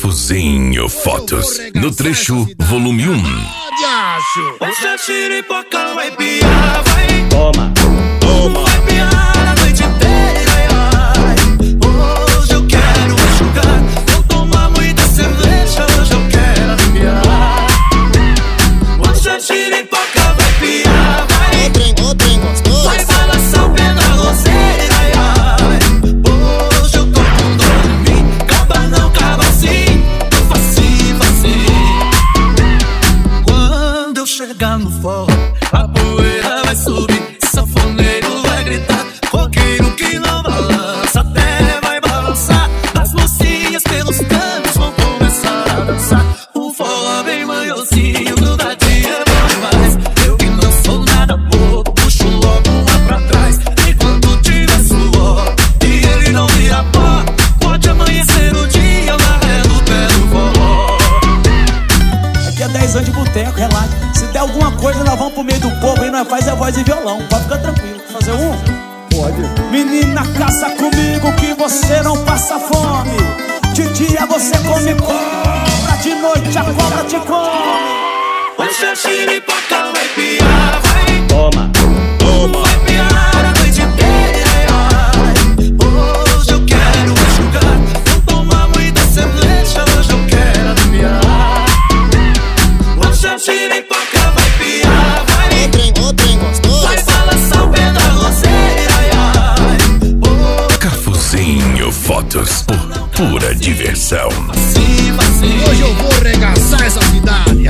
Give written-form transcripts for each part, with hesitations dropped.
Cafuzinho Fotos, no trecho volume 1. Hoje a xiripoca vai piar, vai. Toma, toma. Vai piar a noite inteira, ai. Hoje eu quero enxugar. Vou tomar muita cerveja, hoje eu quero arrepiar. Hoje a xiripoca vai piar, vai. O trem gostoso. Vai balançar o pé na roseira, ai, ai. Hoje eu tô com dor em mim. Caba não, caba sim. Eu facinho, facinho. Quando eu chegar no forró, a poeira vai subir, sanfoneiro vai gritar, roqueiro que não balança até vai balançar. As mocinhas pelos cantos vão começar a dançar. O forró bem manhozinho, grudadinho é bom demais. Eu que não sou nada bobo, puxo logo lá pra trás. E quando tiver suor e ele não vira pó, pode amanhecer o dia varrendo o pé do forró. Aqui é 10 anos de boteco, relaxa. Se der alguma coisa, nós vamos pro meio do povo e nós faz a voz e violão. Pode ficar tranquilo. Fazer um? Pode. Menina, caça comigo que você não passa fome. De dia você come cobra, de noite a cobra te come. Hoje a xiripoca vai piar, vai. Toma, toma. Vai piar a noite inteira, ai. Hoje eu quero enxugar. Vou tomar muita cerveja, hoje eu quero arrepiar. Hoje a xiripoca vai piar, vai. O trem gostoso. Vai balançar o pé da roseira, ai. Cafuzinho Fotos, por pura diversão. Sim, sim. Hoje eu vou arregaçar essa cidade.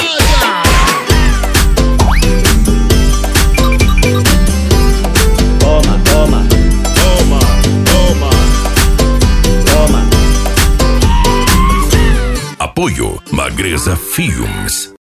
Toma, toma. Toma, toma. Toma. Apoio Magreza Filmes.